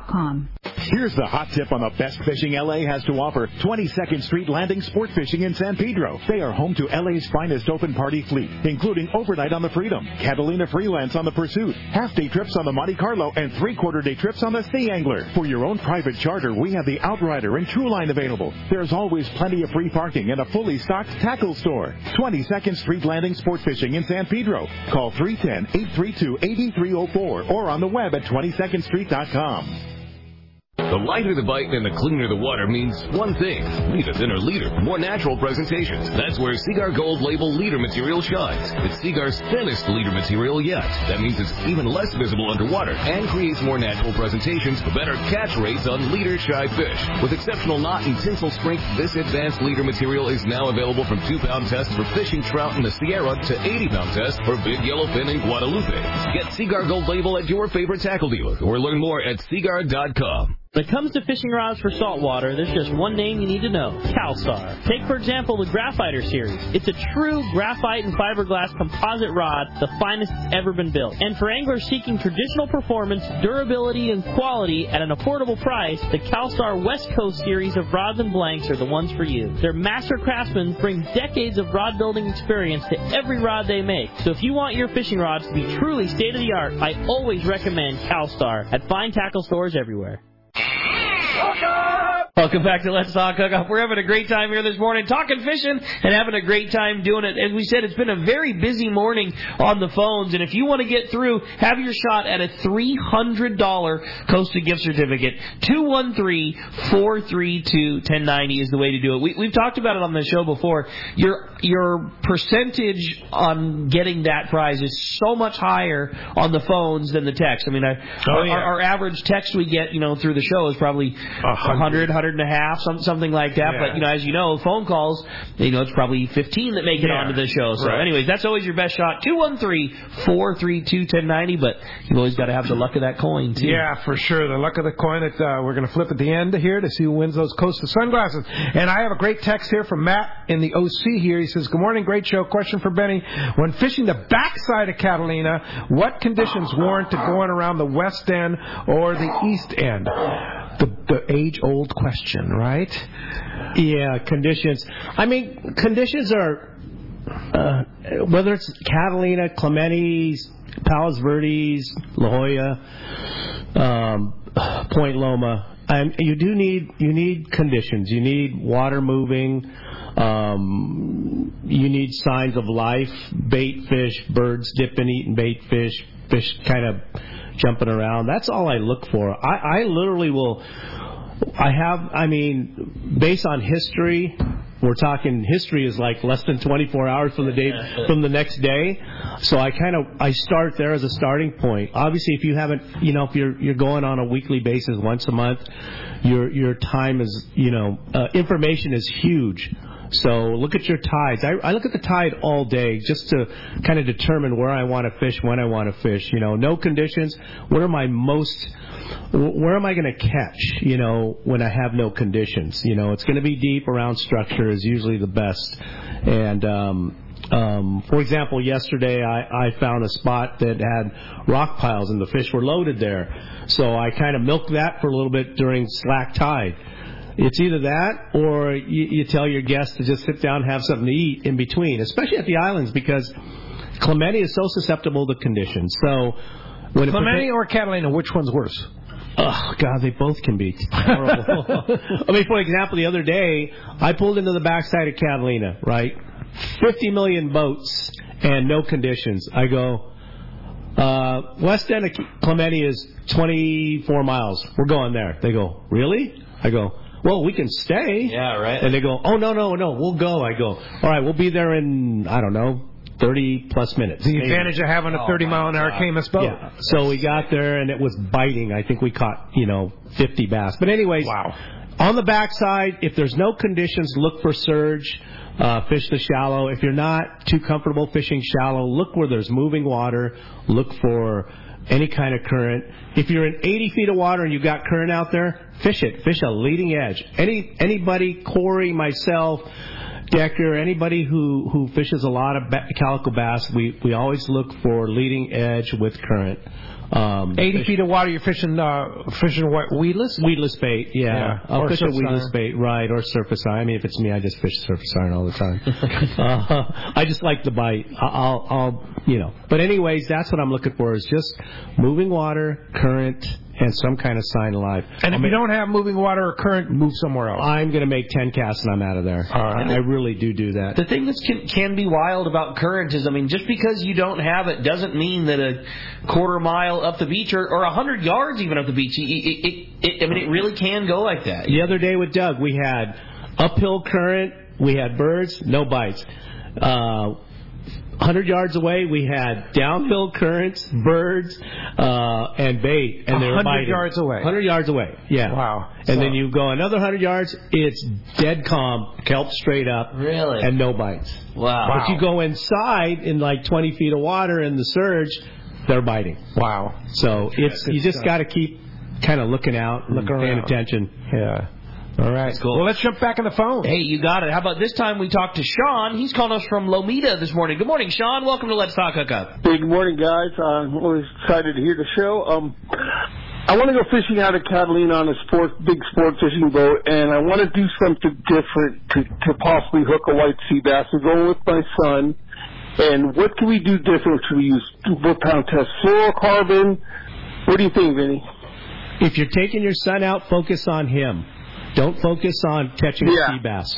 com. Here's the hot tip on the best fishing L A has to offer. twenty-second Street Landing Sport Fishing in San Pedro. They are home to L A's finest open party fleet, including overnight on the Freedom, Catalina Freelance on the Pursuit, half-day trips on the Monte Carlo, and three-quarter day trips on the Sea Angler. For your own private charter, we have the Outrider and Trueline available. There's always plenty of free parking and a fully stocked tackle store. twenty-second Street Landing Sport Fishing in San Pedro. Call three one zero, eight three two, eight three zero four or on the web at twenty second street dot com. The lighter the bite and the cleaner the water means one thing. Need a thinner leader for more natural presentations. That's where Seaguar Gold Label leader material shines. It's Seaguar's thinnest leader material yet. That means it's even less visible underwater and creates more natural presentations for better catch rates on leader-shy fish. With exceptional knot and tinsel strength, this advanced leader material is now available from two pound tests for fishing trout in the Sierra to eighty pound tests for big yellowfin in Guadalupe. Get Seaguar Gold Label at your favorite tackle dealer or learn more at seaguar dot com. When it comes to fishing rods for saltwater, there's just one name you need to know, CalStar. Take, for example, the Graphiter series. It's a true graphite and fiberglass composite rod, the finest that's ever been built. And for anglers seeking traditional performance, durability, and quality at an affordable price, the CalStar West Coast series of rods and blanks are the ones for you. Their master craftsmen bring decades of rod building experience to every rod they make. So if you want your fishing rods to be truly state-of-the-art, I always recommend CalStar at fine tackle stores everywhere. Welcome back to Let's Talk Hookup. We're having a great time here this morning, talking fishing and having a great time doing it. As we said, it's been a very busy morning on the phones, and if you want to get through, have your shot at a three hundred dollars Costa gift certificate. two one three, four three two, one zero nine zero is the way to do it. We, we've talked about it on the show before. Your your percentage on getting that prize is so much higher on the phones than the text. I mean, I, oh, our, yeah. our, our average text we get, you know, through the show is probably one hundred, one hundred and a half, some, something like that. Yeah. But, you know, as you know, phone calls, you know, it's probably fifteen that make it yeah. onto the show. So, right. anyways, that's always your best shot. two one three, four three two, one zero nine zero. But you've always got to have the luck of that coin, too. Yeah, for sure. The luck of the coin. It, uh, we're going to flip at the end here to see who wins those Costa sunglasses. And I have a great text here from Matt in the O C here. He says, good morning, great show. Question for Benny. When fishing the backside of Catalina, what conditions warrant to going around the west end or the east end? The, the age-old question, right? Yeah, conditions. I mean, conditions are, uh, whether it's Catalina, Clementi's, Palos Verdes, La Jolla, um, Point Loma, and you do need you need conditions. You need water moving. Um, you need signs of life, bait fish, birds dipping, eating bait fish, fish kind of jumping around. That's all I look for. I, I literally will. I have. I mean, based on history, we're talking history is like less than twenty-four hours from the day from the next day. So I kind of I start there as a starting point. Obviously, if you haven't, you know, if you're you're going on a weekly basis once a month, your your time is, you know, uh, information is huge. So look at your tides. I, I look at the tide all day just to kind of determine where I want to fish, when I want to fish. You know, no conditions. Where am I most? Where am I going to catch? You know, when I have no conditions. You know, it's going to be deep around structure is usually the best. And um, um, for example, yesterday I, I found a spot that had rock piles and the fish were loaded there. So I kind of milked that for a little bit during slack tide. It's either that or you, you tell your guests to just sit down and have something to eat in between, especially at the islands, because Clemente is so susceptible to conditions. So when Clemente or Catalina, which one's worse? Oh, God, they both can be horrible. I mean, for example, the other day, I pulled into the backside of Catalina, right? fifty million boats and no conditions. I go, uh, west end of Clemente is twenty-four miles. We're going there. They go, really? I go, well, we can stay. Yeah, right. And they go, oh, no, no, no, we'll go. I go, all right, we'll be there in, I don't know, thirty plus minutes. The advantage of having a thirty mile an hour Camus boat. Yeah. So we got there and it was biting. I think we caught, you know, fifty bass. But anyways, wow. On the backside, if there's no conditions, look for surge. Uh, fish the shallow. If you're not too comfortable fishing shallow, look where there's moving water. Look for any kind of current. If you're in eighty feet of water and you've got current out there, fish it. Fish a leading edge. Any anybody, Corey, myself, Decker, anybody who, who fishes a lot of ba- calico bass, we, we always look for leading edge with current. Um, eighty fish, feet of water, you're fishing uh, fishing what, weedless? Weedless bait, yeah. yeah. I'll or fish a weedless iron. bait, right, or surface iron. I mean, if it's me, I just fish surface iron all the time. uh, I just like the bite. I'll, I'll, you know. But anyways, that's what I'm looking for is just moving water, current, and some kind of sign alive. And if I'll you don't have moving water or current, move somewhere else. I'm going to make ten casts and I'm out of there. All right. I really do do that. The thing that can, can be wild about current is, I mean, just because you don't have it doesn't mean that a quarter mile up the beach or, or a hundred yards even up the beach, it, it, it, I mean, it really can go like that. The other day with Doug, we had uphill current, we had birds, no bites. Uh, one hundred yards away, we had downhill currents, birds, uh, and bait, and they were biting. one hundred yards away. one hundred yards away, yeah. Wow. And so. then you go another one hundred yards, it's dead calm, kelp straight up, really, and no bites. Wow. But you go inside in like twenty feet of water in the surge, they're biting. Wow. So it's you just got to keep kind of looking out, and looking paying around. attention. Yeah. All right. Cool. Well, let's jump back on the phone. Hey, you got it. How about this time we talked to Sean? He's calling us from Lomita this morning. Good morning, Sean. Welcome to Let's Talk Hookup. Hey, good morning, guys. I'm always excited to hear the show. Um, I want to go fishing out of Catalina on a sport, big sport fishing boat, and I want to do something different to, to possibly hook a white sea bass. I'm going with my son. And what can we do different? Should we use what pound test fluorocarbon? What do you think, Vinny? If you're taking your son out, focus on him. Don't focus on catching yeah. a sea bass.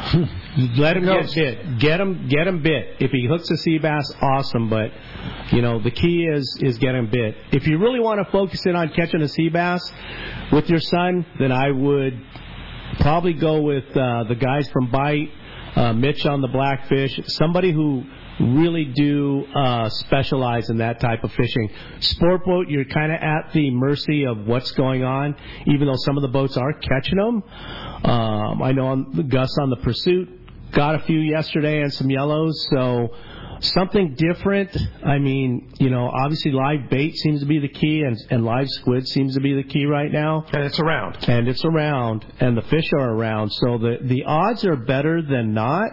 Let him get bit. Get him, get him bit. If he hooks a sea bass, awesome. But you know the key is is get him bit. If you really want to focus in on catching a sea bass with your son, then I would probably go with uh, the guys from Bite, uh, Mitch on the Blackfish, somebody who really do uh, specialize in that type of fishing. Sport boat, you're kind of at the mercy of what's going on, even though some of the boats are catching them. Um, I know on, Gus on the Pursuit got a few yesterday and some yellows, so something different. I mean, you know, obviously live bait seems to be the key, and, and live squid seems to be the key right now. And it's around. And it's around, and the fish are around, so the, the odds are better than not.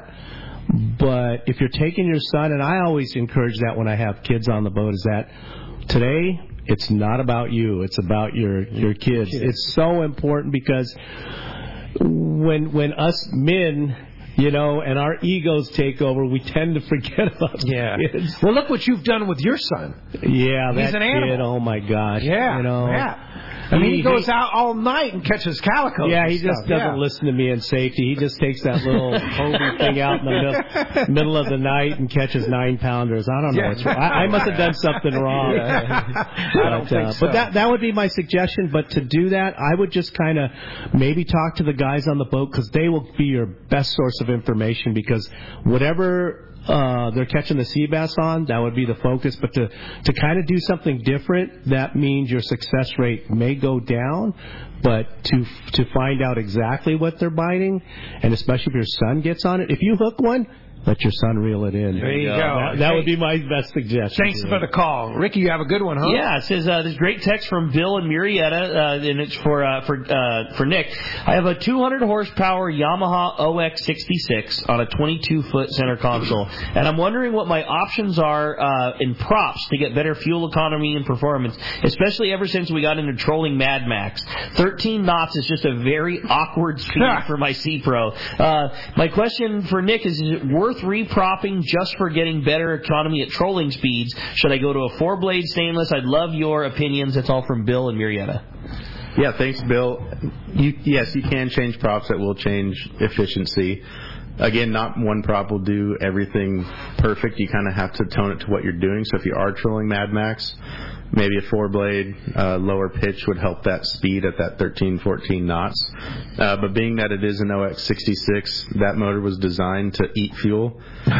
But if you're taking your son, and I always encourage that when I have kids on the boat, is that today it's not about you, it's about your your kids. It's so important because when when us men, you know, and our egos take over, we tend to forget about yeah. kids. Well, look what you've done with your son. Yeah, that He's an animal. kid, oh my gosh. Yeah, you know. yeah. I mean, he, he goes out all night and catches calico. Yeah, he just stuff. doesn't yeah. listen to me in safety. He just takes that little Hobie thing out in the middle, middle of the night and catches nine pounders. I don't know. Yeah. What's wrong. I, I must have done something wrong. Yeah. but, I don't think uh, so. But that that would be my suggestion. But to do that, I would just kind of maybe talk to the guys on the boat because they will be your best source of information because whatever Uh, they're catching the sea bass on, that would be the focus. But to, to kind of do something different, that means your success rate may go down. But to to find out exactly what they're biting, and especially if your son gets on it, if you hook one, let your son reel it in. There you go. That, that would be my best suggestion. Thanks for the call. Ricky, you have a good one, huh? Yeah, it says uh, this great text from Bill and Murrieta, uh, and it's for uh, for uh, for Nick. I have a two hundred horsepower Yamaha O X sixty-six on a twenty-two foot center console, and I'm wondering what my options are uh, in props to get better fuel economy and performance, especially ever since we got into trolling Mad Max. thirteen knots is just a very awkward speed for my Sea Pro. Uh, my question for Nick is, is it worth repropping just for getting better economy at trolling speeds? Should I go to a four-blade stainless? I'd love your opinions. That's all from Bill and Murrieta. Yeah, thanks, Bill. You, yes, you can change props that will change efficiency. Again, not one prop will do everything perfect. You kind of have to tone it to what you're doing. So if you are trolling Mad Max, maybe a four-blade uh, lower pitch would help that speed at that thirteen, fourteen knots. Uh, but being that it is an O X sixty-six, that motor was designed to eat fuel. uh,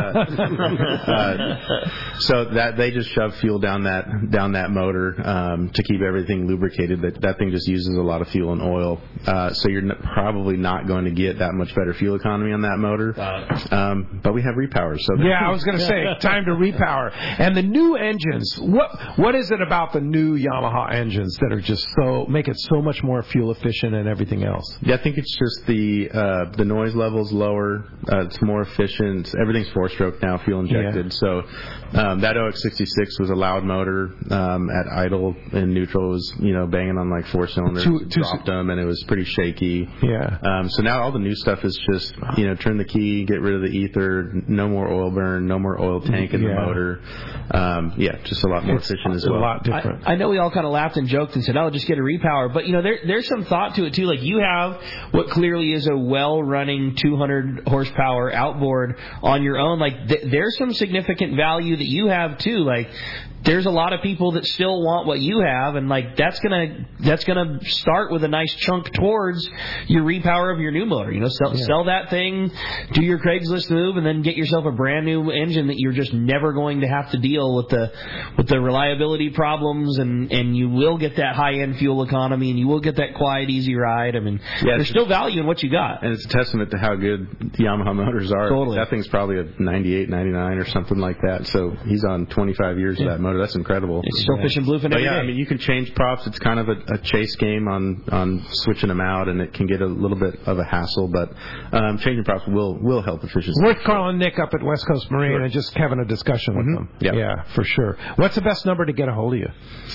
uh, so that they just shove fuel down that down that motor um, to keep everything lubricated. That that thing just uses a lot of fuel and oil uh, so you're n- probably not going to get that much better fuel economy on that motor. Um, but we have repowers. So yeah, I was going to say, time to repower. And the new engines, what what is it about the new Yamaha engines that are just so make it so much more fuel efficient and everything else? Yeah, I think it's just the uh, the noise level's lower. Uh, it's more efficient. Everything's four-stroke now, fuel injected. Yeah. So um, that O X sixty-six was a loud motor um, at idle and neutral. It was you know banging on like four cylinders. Two, two, dropped them and it was pretty shaky. Yeah. Um, so now all the new stuff is just you know turn the key, get rid of the ether, no more oil burn, no more oil tank in yeah. the motor. Um, yeah, just a lot more it's efficient as well. A lot different. I, I know we all kind of laughed and joked and said, "Oh, just get a repower," but you know there there's some thought to it too. Like you have what clearly is a well-running two hundred horsepower outboard on your own. Like th- there's some significant value that you have too. Like there's a lot of people that still want what you have, and like that's gonna that's gonna start with a nice chunk towards your repower of your new motor. You know, sell, yeah. sell that thing, do your Craigslist move, and then get yourself a brand new engine that you're just never going to have to deal with the with the reliability problems, and and you will get that high end fuel economy, and you will get that quiet, easy ride. I mean, yeah, there's still value in what you got, and it's a testament to how good Yamaha motors are. Totally, that thing's probably a ninety-eight, ninety-nine or something like that. So he's on twenty-five years yeah. of that motor. That's incredible. It's still yeah. fishing bluefin every yeah, day. I mean, you can change props. It's kind of a, a chase game on, on switching them out, and it can get a little bit of a hassle. But um, changing props will will help efficiency. Worth calling Nick up at West Coast Marine sure. and just having a discussion with mm-hmm. them. Yeah. yeah, for sure. What's the best number to get a hold of you?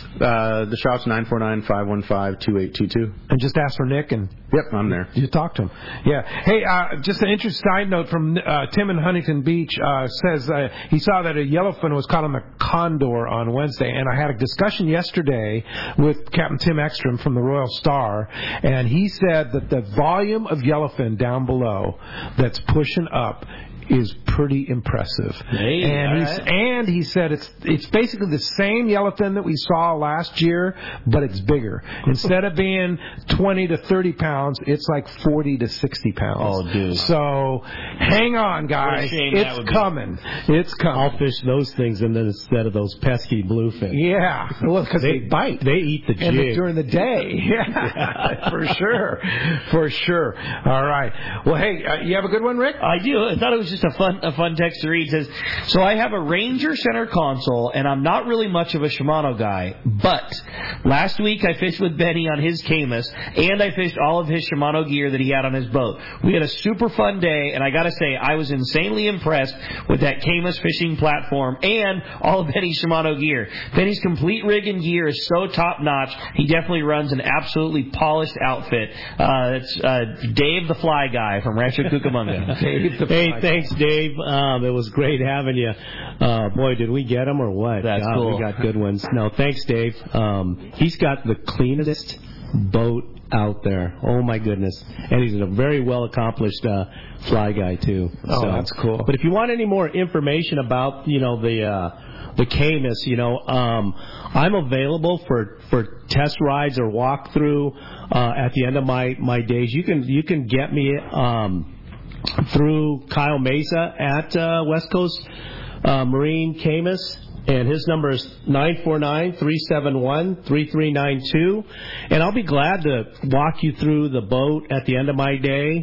Uh, the shop's nine four nine, five one five, two eight two two. And just ask for Nick, and yep, I'm there. You talk to him. Yeah. Hey, uh, just an interesting side note from uh, Tim in Huntington Beach uh, says uh, he saw that a yellowfin was caught on the Condor on Wednesday, and I had a discussion yesterday with Captain Tim Ekstrom from the Royal Star, and he said that the volume of yellowfin down below that's pushing up is pretty impressive. Hey, and, he's, right. and he said it's it's basically the same yellowfin that we saw last year, but it's bigger. Instead of being twenty to thirty pounds, it's like forty to sixty pounds. Oh, dude. So hang on, guys. It's coming. Be. It's coming. I'll fish those things and then instead of those pesky bluefin. Yeah. Well, because they, they bite. They eat the jig. And during the day. Yeah. yeah. For sure. For sure. All right. Well, hey, uh, you have a good one, Rick? I do. I thought it was just a fun a fun text to read. It says, so I have a Ranger center console, and I'm not really much of a Shimano guy, but last week I fished with Benny on his Camus, and I fished all of his Shimano gear that he had on his boat. We had a super fun day, and I got to say, I was insanely impressed with that Camus fishing platform and all of Benny's Shimano gear. Benny's complete rig and gear is so top-notch, he definitely runs an absolutely polished outfit. Uh, it's uh, Dave the Fly Guy from Rancho Cucamonga. Dave the Hey, Fly thanks, Dave. Um, it was great having you. Uh, boy, did we get them or what? That's God, cool. We got good ones. No, thanks, Dave. Um, he's got the cleanest boat out there. Oh, my goodness. And he's a very well accomplished uh, fly guy, too. Oh, so, that's cool. But if you want any more information about, you know, the... Uh, the Camus, you know, um, I'm available for, for test rides or walkthrough uh, at the end of my, my days. You can you can get me um, through Kyle Mesa at uh, West Coast uh, Marine Camus, and his number is nine four nine, three seven one, three three nine two, and I'll be glad to walk you through the boat at the end of my day.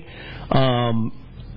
Um,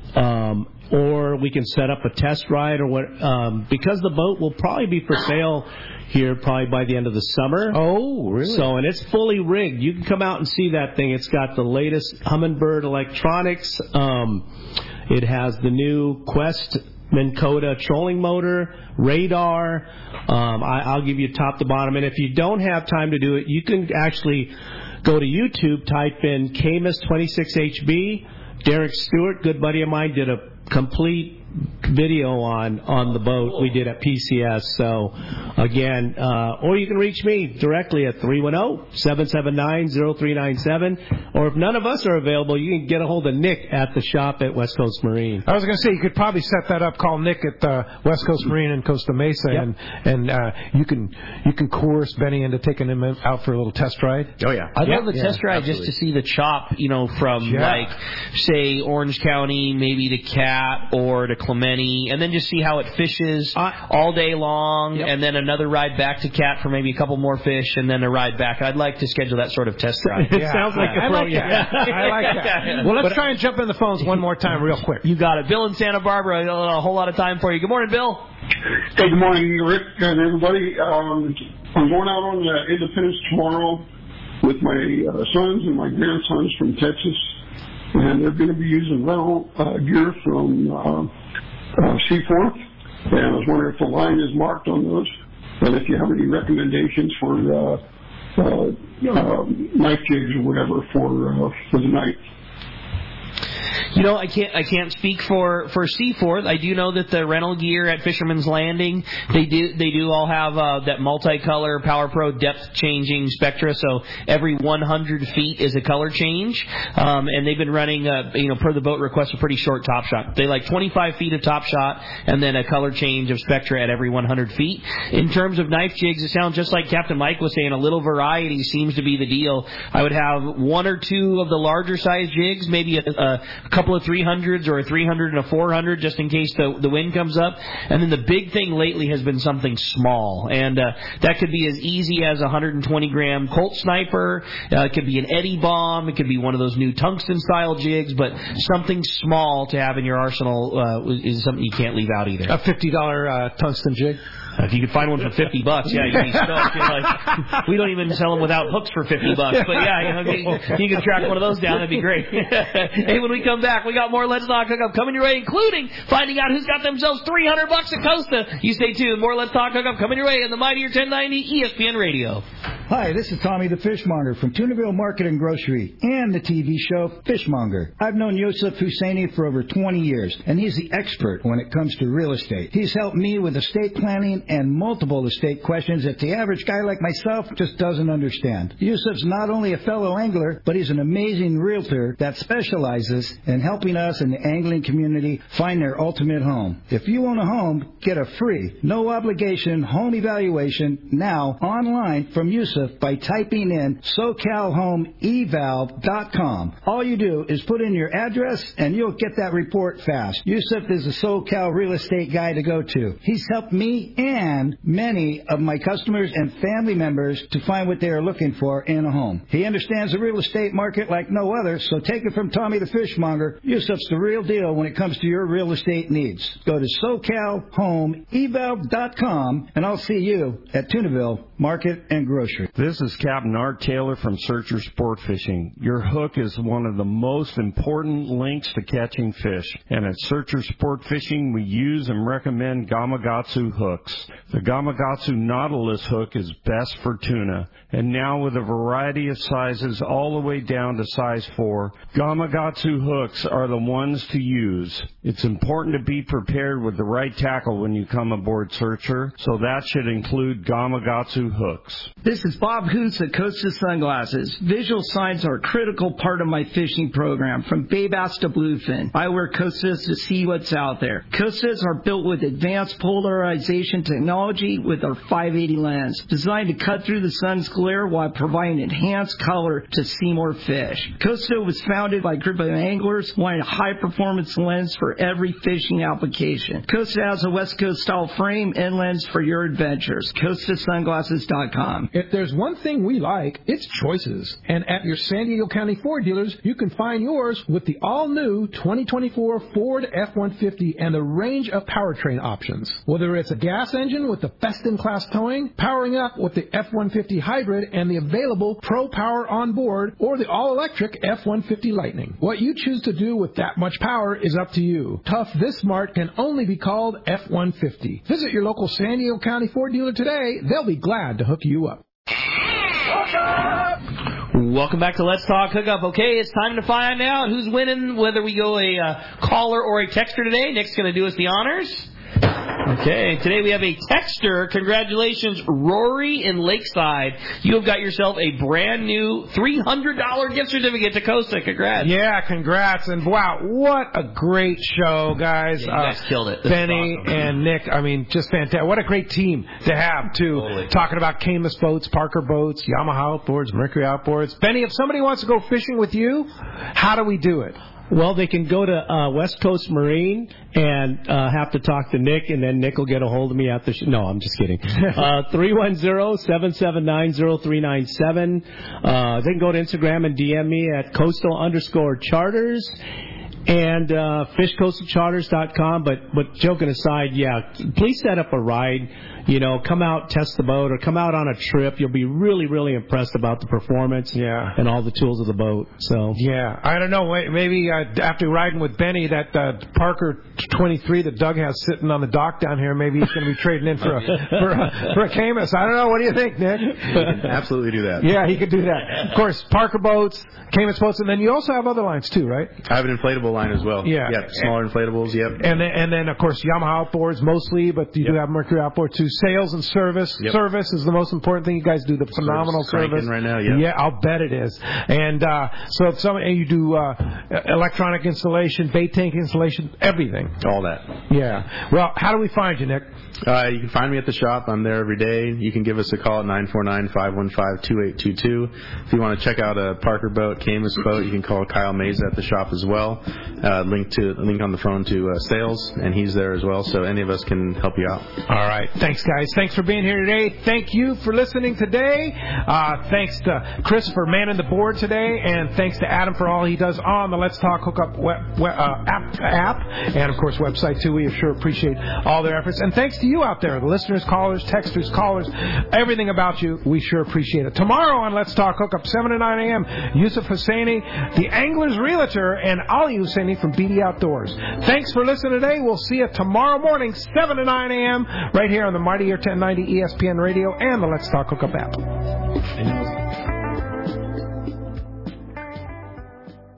um, or we can set up a test ride or what, um, because the boat will probably be for sale here probably by the end of the summer. Oh, really? So, and it's fully rigged. You can come out and see that thing. It's got the latest Humminbird electronics. Um, it has the new Quest Minn Kota trolling motor, radar. Um, I, I'll give you top to bottom. And if you don't have time to do it, you can actually go to YouTube, type in Camus twenty-six H B. Derek Stewart, good buddy of mine, did a complete video on on the boat we did at P C S. So again, uh, or you can reach me directly at three one zero, seven seven nine, zero three nine seven, or if none of us are available, you can get a hold of Nick at the shop at West Coast Marine. I was going to say, you could probably set that up, call Nick at uh, West Coast Marine in Costa Mesa, yep. and and uh, you can you can coerce Benny into taking him out for a little test ride. Oh yeah, I'd yeah. love the yeah, test ride absolutely. just to see the chop, you know, from yeah. like say Orange County, maybe to Cat or to Clemente, and then just see how it fishes uh, all day long, yep. and then another ride back to Cat for maybe a couple more fish, and then a ride back. I'd like to schedule that sort of test ride. It yeah, sounds like a pro. I like that. I like that. Well, let's but, try and jump in the phones one more time real quick. You got it. Bill in Santa Barbara, a whole lot of time for you. Good morning, Bill. Hey, good morning, Rick and everybody. Um, I'm going out on uh, Independence tomorrow with my uh, sons and my grandsons from Texas, and they're going to be using rental uh, gear from uh, uh, Seaforth, and I was wondering if the line is marked on those, and if you have any recommendations for uh, uh, uh, knife jigs or whatever for uh, for the night. You know, I can't I can't speak for, for Seaforth. I do know that the rental gear at Fisherman's Landing, they do they do all have uh, that multicolor Power Pro depth changing Spectra. So every one hundred feet is a color change, um, and they've been running uh, you know per the boat request a pretty short top shot. They like twenty-five feet of top shot and then a color change of Spectra at every one hundred feet. In terms of knife jigs, it sounds just like Captain Mike was saying. A little variety seems to be the deal. I would have one or two of the larger size jigs, maybe a, a couple of three hundreds or a three hundred and a four hundred just in case the, the wind comes up. And then the big thing lately has been something small. And uh, that could be as easy as a one hundred twenty gram Colt Sniper. Uh, it could be an Eddie Bomb. It could be one of those new tungsten-style jigs. But something small to have in your arsenal uh, is something you can't leave out either. A fifty dollars uh, tungsten jig? If you could find one for fifty bucks, yeah, you'd be stoked. You're like, we don't even sell them without hooks for fifty bucks. But yeah, you know, you, you can track one of those down. That'd be great. Hey, when we come back, we got more Let's Talk Hookup coming your way, including finding out who's got themselves three hundred bucks at Costa. You stay tuned. More Let's Talk Hookup coming your way in the Mightier ten ninety E S P N Radio. Hi, this is Tommy the Fishmonger from Tunaville Market and Grocery and the T V show Fishmonger. I've known Yusuf Husseini for over twenty years, and he's the expert when it comes to real estate. He's helped me with estate planning and multiple estate questions that the average guy like myself just doesn't understand. Yusuf's not only a fellow angler, but he's an amazing realtor that specializes in helping us in the angling community find their ultimate home. If you own a home, get a free, no obligation home evaluation now online from Yusuf by typing in so cal home eval dot com. All you do is put in your address and you'll get that report fast. Yusuf is a SoCal real estate guy to go to. He's helped me and many of my customers and family members to find what they are looking for in a home. He understands the real estate market like no other, so take it from Tommy the Fishmonger. Yusuf's the real deal when it comes to your real estate needs. Go to so cal home eval dot com and I'll see you at Tunaville Market and Grocery. This is Captain Art Taylor from Searcher Sport Fishing. Your hook is one of the most important links to catching fish. And at Searcher Sport Fishing, we use and recommend Gamakatsu hooks. The Gamakatsu Nautilus hook is best for tuna. And now with a variety of sizes all the way down to size four, Gamakatsu hooks are the ones to use. It's important to be prepared with the right tackle when you come aboard Searcher, so that should include Gamakatsu hooks. This is Bob Hoots at Costa Sunglasses. Visual signs are a critical part of my fishing program, from bay bass to bluefin. I wear Costas to see what's out there. Costas are built with advanced polarization technology with our five eighty lens, designed to cut through the sun's glare while providing enhanced color to see more fish. Costa was founded by a group of anglers wanting a high-performance lens for every fishing application. Costa has a West Coast style frame and lens for your adventures. Costa Sunglasses dot com. If there's one thing we like, it's choices. And at your San Diego County Ford dealers, you can find yours with the all-new twenty twenty-four Ford F one fifty and a range of powertrain options. Whether it's a gas engine with the best-in-class towing, powering up with the F one fifty Hybrid and the available Pro Power on board, or the all-electric F one fifty Lightning. What you choose to do with that much power is up to you. Tough this smart can only be called F one fifty. Visit your local San Diego County Ford dealer today. They'll be glad to hook you up. Welcome back to Let's Talk Hookup. Okay, it's time to find out who's winning, whether we go a uh, caller or a texter today. Nick's going to do us the honors. Okay, today we have a texter. Congratulations, Rory in Lakeside. You have got yourself a brand new three hundred dollars gift certificate to Costa. Congrats. Yeah, congrats. And wow, what a great show, guys. Yeah, you guys uh, killed it. This Benny awesome. And Nick, I mean, just fantastic. What a great team to have, too. Totally. Talking about Camus boats, Parker boats, Yamaha outboards, Mercury outboards. Benny, if somebody wants to go fishing with you, how do we do it? Well, they can go to uh, West Coast Marine and uh, have to talk to Nick, and then Nick will get a hold of me at the sh- No, I'm just kidding. Uh, three one zero, seven seven nine, zero three nine seven. Uh, they can go to Instagram and D M me at coastal underscore charters. And uh, fish coastal charters dot com. But but joking aside, yeah, please set up a ride. You know, come out, test the boat, or come out on a trip. You'll be really, really impressed about the performance yeah. and all the tools of the boat. So yeah, I don't know. Maybe uh, after riding with Benny, that uh, Parker twenty-three that Doug has sitting on the dock down here, maybe he's going to be trading in for a for a, for a Camus. I don't know. What do you think, Nick? He can absolutely do that. Yeah, he could do that. Of course, Parker boats, Camus boats, and then you also have other lines too, right? I have an inflatable line as well. Yeah, yep, smaller and, inflatables. Yep. And then, and then of course Yamaha outboards mostly, but you yep. do have Mercury outboard too. Sales and service. Yep. Service is the most important thing. You guys do the phenomenal service. service. Right now, yep. Yeah, I'll bet it is. And uh, so if some and you do uh, electronic installation, bait tank installation, everything. All that. Yeah. Well, how do we find you, Nick? Uh, you can find me at the shop. I'm there every day. You can give us a call at nine four nine, five one five, two eight two two. If you want to check out a Parker boat, Camus boat, you can call Kyle Mays at the shop as well. Uh, link to link on the phone to uh, sales, and he's there as well. So any of us can help you out. All right. Thanks, guys. Thanks for being here today. Thank you for listening today. Uh, thanks to Chris for manning the board today, and thanks to Adam for all he does on the Let's Talk Hookup web, web, uh, app, app, and of course website too. We sure appreciate all their efforts, and thanks to you out there, the listeners, callers, texters, callers, everything about you. We sure appreciate it. Tomorrow on Let's Talk Hookup, seven to nine a.m., Yusuf Husseini, the Angler's Realtor, and Ali Husseini from B D Outdoors. Thanks for listening today. We'll see you tomorrow morning, seven to nine a.m., right here on the Mighty Air ten ninety E S P N Radio and the Let's Talk Hookup app.